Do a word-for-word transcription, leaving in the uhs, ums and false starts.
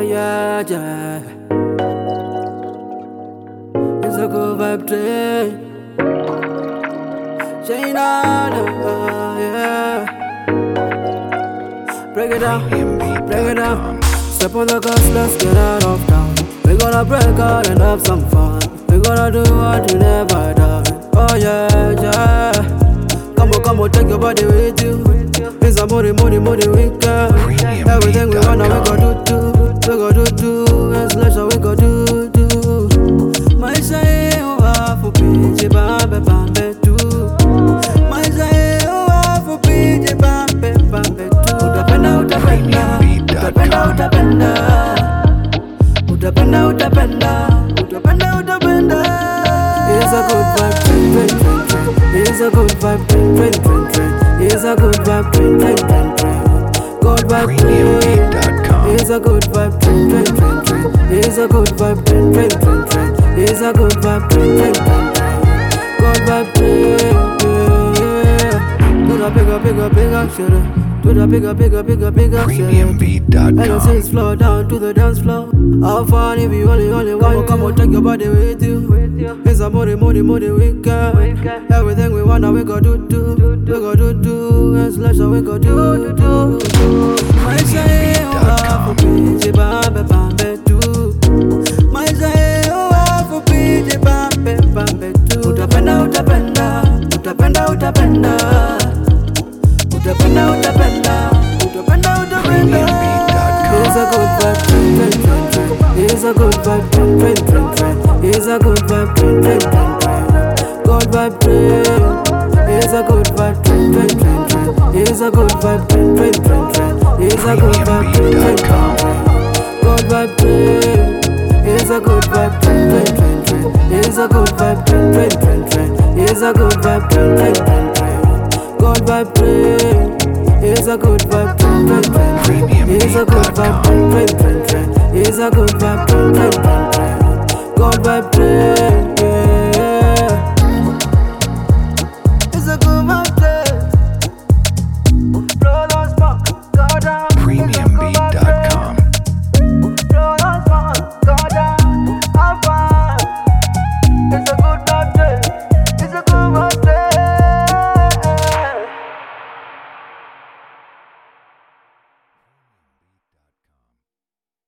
yeah, yeah. It's a good vibe train. China, yeah. Break it down, break it down. Step on the gas, let's get out of town. We gonna break out and have some fun. We gonna do what you never done. Oh yeah, yeah. Come on, come on, take your body with you. It's a money, money, money weekend. Everything we wanna, we go do, do. We go do, do. And slash, we go do, do. My say, oh, I for P J Bambe, Bambe, too. My say, oh, I for P J Bambe, Bambe, too. Utapenda, utapenda. Utapenda, utapenda. Utapenda, utapenda. Utapenda, utapenda. It's a good vibe, train, train, train, train. It's a good vibe, train, train, train, train. It's a good vibe, train, train, train, train. Good vibe, train. It's a good vibe, train, train, train, train. It's a good vibe, train, train, train, train. It's a good vibe, train, train, train, train. Good vibe, train. Do the bigger, bigger, bigger shit. Do the bigger, bigger, bigger, bigger shit. And I say it's floor down to the dance floor. How fun if you only, only want you. Come on, take your body with you. It's a money, money, money weekend. Everything we wanna, we go do, do. We go do, do. And slash, we go do, do. My say, oh, I for P J Bambe, Bambe, too. My say, oh, I for P J Bambe, Bambe, too. Utapenda, utapenda. Utapenda, utapenda. Utapenda, utapenda. Utapenda, utapenda. It's a good vibe, train, train, train, train. It's a good vibe, train, train, train, train. It's a good vibe, train, train, train, train. Good vibe, train. It's a good vibe, train, train, train, train. It's a good vibe, train, train, train, train. It's a good vibe, train, train, train, train. Good vibe, train. It's a good vibe, train, train, train, train. It's a good vibe, train, train, train, train. It's a good vibe, train, train, train, train. Good vibe, train. It's a good vibe, train, train, train, train. It's a good vibe, train, train, train, train. It's a good vibe, train, train, train, train. Good vibe, train.